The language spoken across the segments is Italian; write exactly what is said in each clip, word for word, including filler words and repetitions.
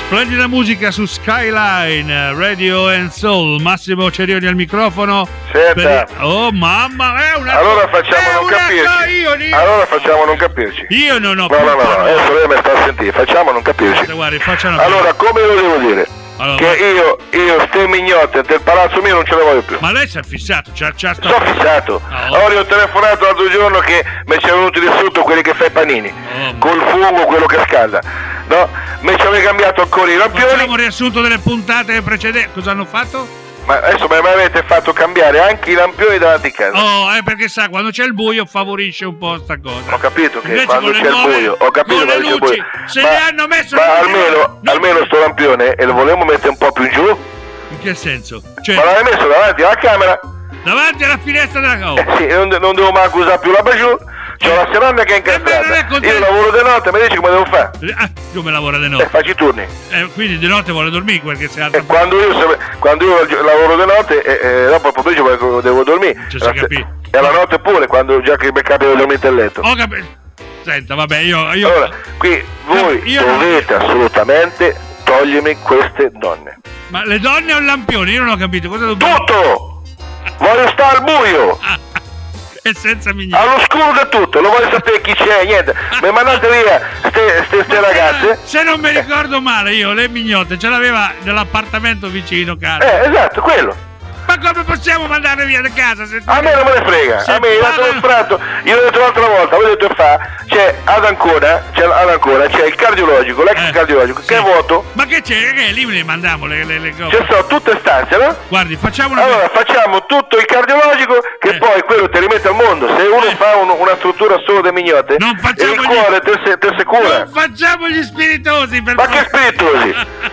Splendida musica su Skyline, Radio and Soul. Massimo Cerioni al microfono. Senta. Per... Oh mamma, è una Allora facciamo è non una capirci. Io, io... Allora facciamo non capirci. Io non ho No, no, no, no, adesso lei mi sta a sentire, facciamo non capirci. Guardi, facciano Allora, come lo devo dire? Allora, che io, io ste mignotte del palazzo mio non ce le voglio più. Ma lei si è fissato, c'ha, c'ha sta... Sono fissato. Oh. Allora io ho telefonato l'altro giorno che mi ci è venuto di sotto quelli che fa i panini. Oh. Col fungo, quello che scalda. No? Mi ci aveva cambiato ancora i lampioni. Facciamo un riassunto delle puntate precedenti. Cosa hanno fatto? Ma adesso mi avete fatto cambiare anche i lampioni davanti a casa. Oh, eh, perché sa, quando c'è il buio favorisce un po' sta cosa. Ho capito che Invece quando con c'è le nuove, il buio, ho capito con le quando c'è il luci, buio. se ma, ne hanno messo ma le luci, almeno, no. almeno sto lampione e lo volevo mettere un po' più in giù. In che senso? Cioè, Ma l'hai messo davanti alla camera? davanti alla finestra della casa. Eh sì, non, non devo mai usare più la bajour. C'ho la serranda che è Eh beh, non è incastrata. contento. Io lavoro di notte, mi dici come devo fare? Ah, come lavora di Eh, notte? faccio i turni. Eh, quindi di notte vuole dormire perché se altra E quando io, se- quando io lavoro di notte, eh, eh, dopo il pomeriggio devo dormire. Ci si La- capì. E la notte pure, quando già che mi capita di dormire in letto. Ho capito. Senta, vabbè, io... io... Allora, qui voi io non- dovete assolutamente togliermi queste donne. Ma le donne o il lampione? Io non ho capito. Cosa dobbiamo... Tutto! Voglio stare al buio! E senza mignare. All'oscuro di tutto, lo voglio sapere chi c'è, niente. Mi mandate via ste, ste, ste Ma ragazze. Se, se non mi ricordo male, io le mignotte ce l'aveva nell'appartamento vicino casa. Eh, esatto, quello. Ma come possiamo mandare via da casa? Se A me non me ne frega, se a me io ho parla- dimostrato, io l'ho detto l'altra volta, voi detto fa, c'è ad Ancona, c'è ad Ancona, c'è il cardiologico, l'ex Eh, cardiologico, sì. che è vuoto, Ma che c'è? Che lì le mandiamo le, le, le cose. ci sono tutte stanze, no? Guardi, facciamo una... Allora facciamo tutto il cardiologico che Eh. poi quello ti rimette al mondo. Se uno Eh. fa un- una struttura solo di mignotte, Non facciamo il gli- cuore te, se, te se cura. Non facciamo gli spiritosi per Ma che spiritosi?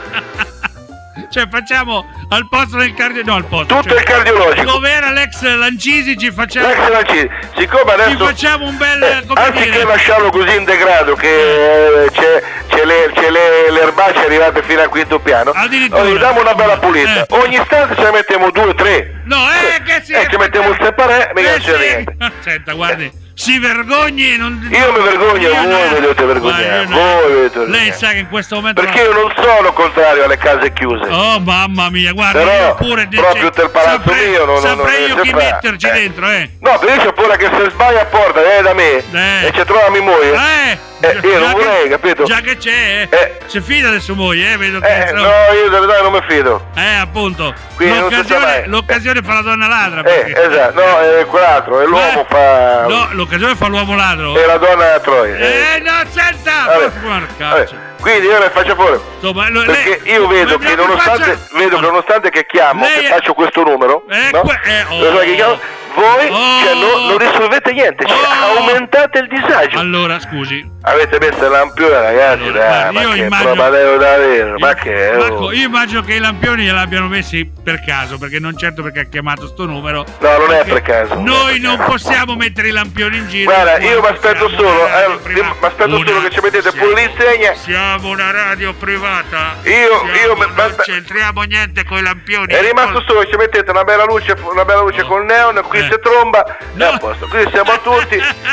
Cioè facciamo al posto del cardio... No, al posto. Tutto cioè, il cardiologico. dove era l'ex Lancisi ci facciamo... L'ex Lancisi. Siccome Ci adesso facciamo un bel... eh, come anziché dire... lasciarlo così in degrado che eh, c'è, c'è le, c'è le, le erbacce arrivate fino al quinto piano, Addirittura. allora, gli diamo una bella pulita. Eh. Ogni stanza ce ne mettiamo due o tre. No, eh, che si... E ci mettiamo il separé, mica Eh, non c'è sì. niente. Senta, guardi, si vergogni e non... Io mi vergogno, Io voi no. vi dovete vergognare, Guarda, io no. voi vi dovete vergognare. Lei sa che in questo momento... Perché io non sono contrario alle case chiuse. Oh mamma mia, guarda, Però, io pure proprio del palazzo saprei, mio non- non- saprei non io si chi fa. metterci Eh. dentro, eh. No, per io pure che se sbaglia a porta viene da me Eh. e ci trova mia moglie. Eh, Eh, io non già vorrei, che- capito? Già che c'è, eh. Eh. Si fida di sua moglie, eh, vedo che Eh, insomma- no, io della verità non mi fido. Eh, appunto. Quindi non si sa L'occasione, mai. l'occasione fa la donna ladra. Eh, perché- esatto, no, è quell'altro, e l'uomo Eh, fa... No, l'occasione fa l'uomo ladro. E la donna a Troia. Eh, no, senta! Vabbè, Porcaccia. vabbè. Quindi io le faccio fuori. Insomma, lo- Perché lei- io vedo ma che mi nonostante, faccia- vedo che nonostante che chiamo, Lei che è- faccio questo numero, Eh, no? que- eh, oh. Lo so che chiamo, voi Oh. cioè, non, non risolvete niente, cioè, Oh. aumentate il disagio. Allora, scusi. Avete messo il lampione, ragazzi, Allora, dai, guardi, ma io che immagino- propadevo da avere, ma che... oh. Marco, io immagino che i lampioni gliel'abbiano messi per caso, perché non certo perché ha chiamato sto numero. No, non è Perché per caso, non è Noi per non caso. possiamo mettere i lampioni in giro. Guarda, quando io mi aspetto siamo solo, una radio eh, privata. mi aspetto solo Una- che ci mettete siamo- pure l'insegna. Siamo una radio privata. Io- Siamo- io- non ma- c'entriamo niente con i lampioni. È rimasto solo che ci mettete una bella luce, una bella luce No. col neon, qui Eh. si tromba, No. è a posto, qui siamo a tutti,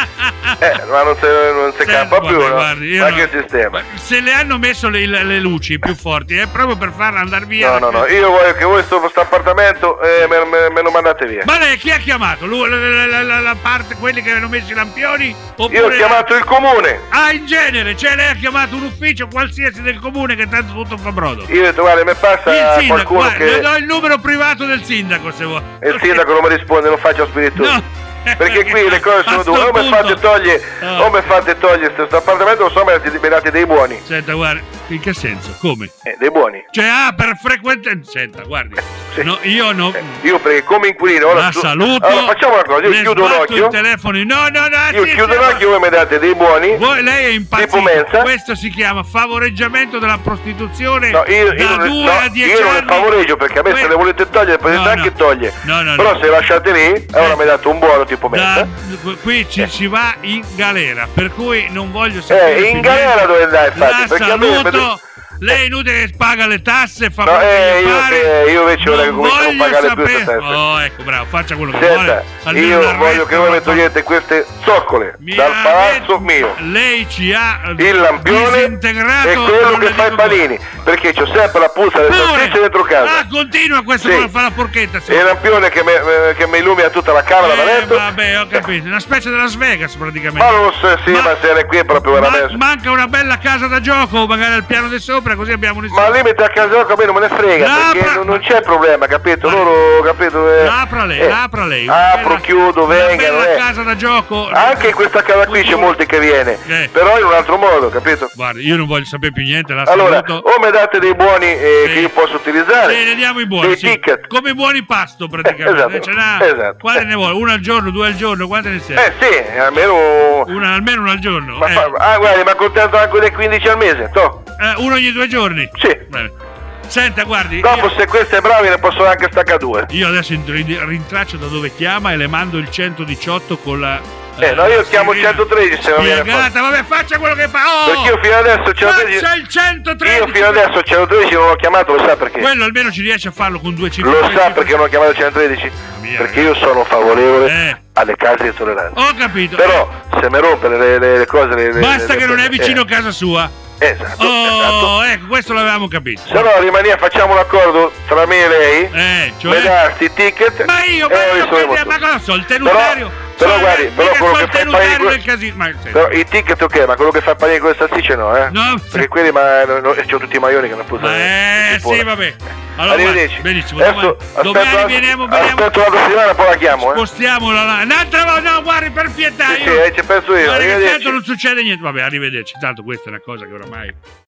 eh, ma non si, non si Senta, campa più, guardi, no? guardi, io Ma no- che sistema? Se le hanno messo le, le luci più forti è proprio per farla andare via. No, no, no, io voglio che voi sto questo appartamento e me, me- me lo mandate via. Ma lei chi ha chiamato? Lui, la, la- la- la- la parte, quelli che avevano messo i lampioni? Oppure... Io ho chiamato il comune, Ah, in genere, cioè lei ha chiamato un ufficio qualsiasi del comune che tanto tutto fa brodo. io ho detto guarda mi Il passa sindaco, qualcuno guarda, le che... do il numero privato del sindaco se vuoi. E il sindaco non mi risponde, non faccio spiritoso. No. Perché qui le cose sono A sto due, o mi punto- fate togliere, Oh. o mi fate togliere questo appartamento, o so mi date, mi date dei buoni. Senta, guarda, in che senso? Come? Eh, dei buoni. Cioè, ah, per frequente... Senta, guardi, Sì. no, io no... Eh, io perché come inquilino ora La su- saluto. allora facciamo una cosa, io le chiudo un sbatto occhio, i telefoni. No, no, no, io sì, chiudo un siamo- occhio, voi mi date dei buoni. Voi, lei è impazzito. Tipo mensa. Questo si chiama favoreggiamento della prostituzione No, io, io, da non- due no, a dieci io non le anni. favoreggio perché a me se Que- le volete togliere potete No, anche no. togliere. No, no, Però no. se lasciate lì, allora mi date un buono tipo Da- mensa. qui ci si va in galera, per cui non voglio sapere Eh, più in galera niente. dove andare infatti, La perché a me saluto, lei inutile che paga le tasse, fa no, quello eh, che io, pare. eh, io invece ora che Non comincio a voglio pagare sapere- queste tasse. Oh, ecco, bravo, faccia quello che Senta, vuole. Almeno io una voglio retta che voi mi la fa. togliete queste zoccole Mi dal palazzo avete- mio. Lei ci ha Il lampione disintegrato. è quello non che le fa i dico panini, perché c'ho sempre la puzza del Pure. salsiccia dentro casa. Ah, continua questo Sì. qua, fa la porchetta. sì. E il lampione che mi, eh, che mi illumina tutta la camera da Eh, letto. vabbè, ho capito. Una specie di Las Vegas praticamente. Ma non so, sì, Ma- ma se ne qui è proprio Ma- veramente. manca una bella casa da gioco, magari al piano di sopra, così abbiamo un Ma al limite a casa gioco a me non me ne frega, No, perché però- non, non c'è problema, capito? Ma- Loro, capito? Eh, Apra lei, eh, apra lei. Una Apro, bella- chiudo, una vengano. bella eh. casa da gioco. Anche in questa casa qui c'è molti che viene, Eh. però in un altro modo, capito? Guardi, io non voglio sapere più niente, la Allora, saluto. o mi date dei buoni eh, Sì. che io posso utilizzare, Sì, ne diamo i buoni, dei sì. ticket. Come i buoni pasto praticamente. Esatto, Eh, ce n'ha- esatto. Quante ne vuole? Una al giorno, due al giorno, quante ne siete? Eh sì, almeno... Una, almeno una al giorno. Ma eh. fa- ah, guardi, ma contento anche dei quindici al mese, to. Eh, uno ogni due giorni. Sì. Bene. Senta, guardi, Dopo io, se questo è bravo ne posso anche staccare due. io adesso int- rintraccio da dove chiama e le mando il centodiciotto con la... Eh, no, io la chiamo sirena centotredici se non viene spiegata. Vabbè, faccia quello che fa. Oh! Perché io fino adesso il centotredici... Faccia il centotredici. Io fino adesso il centotredici non l'ho chiamato, lo sa perché? Quello almeno ci riesce a farlo con due cifre. Lo tre sa cifre. perché non ho chiamato il centotredici? mia, Perché io sono favorevole Eh. alle case di tolleranza. Ho capito. Però se mi rompe le, le, le cose... Le, le- Basta le- che non è eh, vicino a casa sua. Esatto, Oh, esatto. ecco, questo l'avevamo capito. Se no rimaniamo, facciamo un accordo tra me e lei. Eh, Mi cioè... dà sti ticket. Ma io, e ma noi io, sono ma, molto- ma cosa so, il tenutario? Però, però so, guardi, mica però quello so che il fa il tenutario panino- del casino. Ma, sì. Però i ticket ok, ma quello che fa il panino con le salsicce no, eh? No, Perché sì. quelli ma no, no, c'ho tutti i maioni che non possono. Eh, sì, vabbè. Allora, Arrivederci. guarda, benissimo. Adesso Domani, aspetto domani la- veniamo, veniamo. Aspetto l'altra settimana, poi la chiamo, eh? Spostiamo la... Un'altra volta, no, guardi, per pietà. Sì, sì, io- eh, ci penso io. Guarda che Arrivederci. tanto non succede niente. Vabbè, arrivederci. Tanto questa è una cosa che oramai...